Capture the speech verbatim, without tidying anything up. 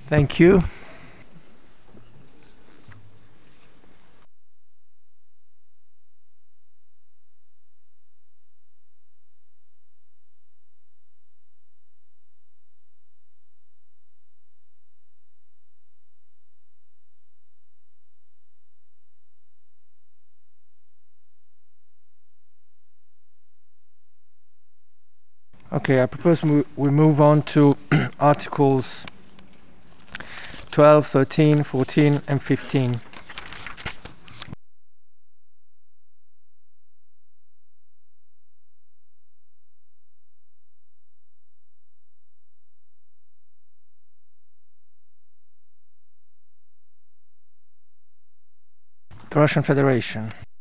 Thank you. Okay, I propose mo- we move on to Articles twelve, thirteen, fourteen, and fifteen. The Russian Federation.